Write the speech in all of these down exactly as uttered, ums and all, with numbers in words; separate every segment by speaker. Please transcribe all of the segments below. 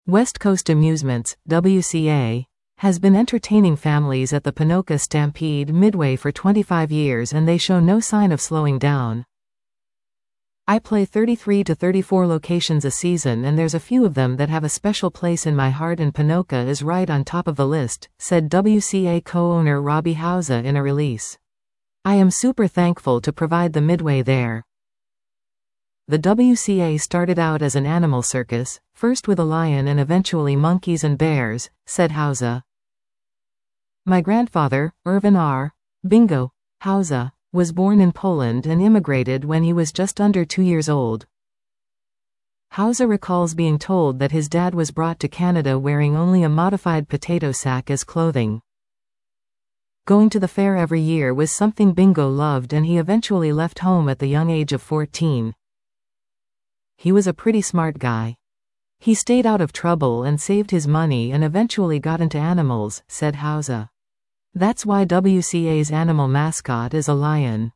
Speaker 1: West Coast Amusements, W C A, has been entertaining families at the Ponoka Stampede Midway for twenty-five years, and they show no sign of slowing down. I play thirty-three to thirty-four locations a season, and there's a few of them that have a special place in my heart, and Ponoka is right on top of the list, said W C A co-owner Robbie Hauser in a release. I am super thankful to provide the Midway there. The W C A started out as an animal circus, first with a lion and eventually monkeys and bears, said Hauser. My grandfather, Irvin R. Bingo Hauser, was born in Poland and immigrated when he was just under two years old. Hauser recalls being told that his dad was brought to Canada wearing only a modified potato sack as clothing. Going to the fair every year was something Bingo loved, and he eventually left home at the young age of fourteen. He was a pretty smart guy. He stayed out of trouble and saved his money and eventually got into animals, said Hauser. That's why W C A's animal mascot is a lion.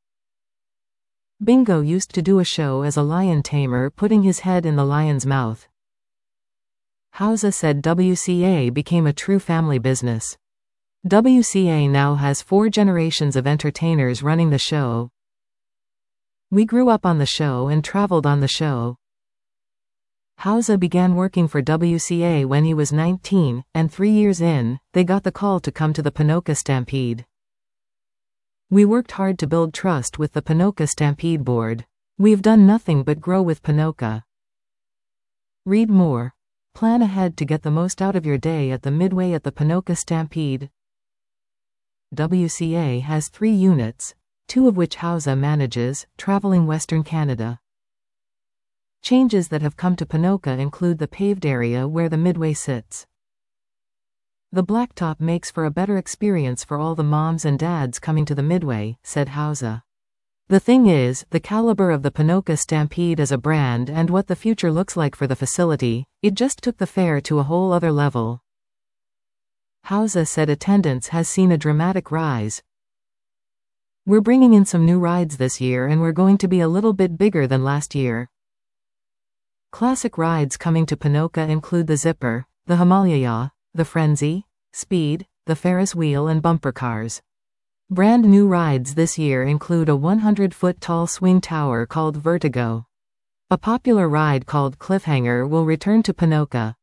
Speaker 1: Bingo used to do a show as a lion tamer, putting his head in the lion's mouth. Hauser said W C A became a true family business. W C A now has four generations of entertainers running the show. We grew up on the show and traveled on the show. Hauser began working for W C A when he was nineteen, and three years in, they got the call to come to the Ponoka Stampede. We worked hard to build trust with the Ponoka Stampede board. We've done nothing but grow with Ponoka. Read more. Plan ahead to get the most out of your day at the Midway at the Ponoka Stampede. W C A has three units, two of which Hauser manages, traveling Western Canada. Changes that have come to Ponoka include the paved area where the Midway sits. The blacktop makes for a better experience for all the moms and dads coming to the Midway, said Hauser. The thing is, the caliber of the Ponoka Stampede as a brand and what the future looks like for the facility, it just took the fair to a whole other level. Hauser said attendance has seen a dramatic rise. We're bringing in some new rides this year, and we're going to be a little bit bigger than last year. Classic rides coming to Ponoka include the Zipper, the Himalaya, the Frenzy, Speed, the Ferris wheel, and bumper cars. Brand new rides this year include a one hundred foot tall swing tower called Vertigo. A popular ride called Cliffhanger will return to Ponoka.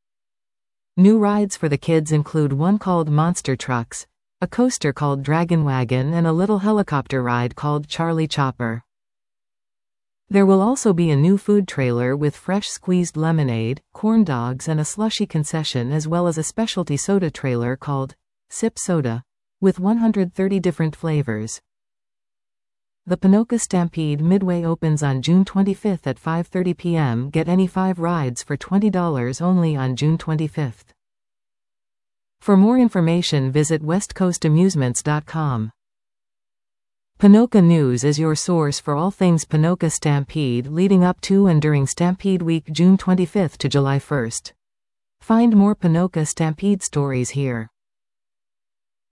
Speaker 1: New rides for the kids include one called Monster Trucks, a coaster called Dragon Wagon, and a little helicopter ride called Charlie Chopper. There will also be a new food trailer with fresh squeezed lemonade, corn dogs, and a slushy concession, as well as a specialty soda trailer called Sip Soda, with one hundred thirty different flavors. The Ponoka Stampede Midway opens on June twenty-fifth at five thirty p m Get any five rides for twenty dollars only on June twenty-fifth. For more information, visit west coast amusements dot com. Ponoka News is your source for all things Ponoka Stampede leading up to and during Stampede Week June twenty-fifth to July first. Find more Ponoka Stampede stories here.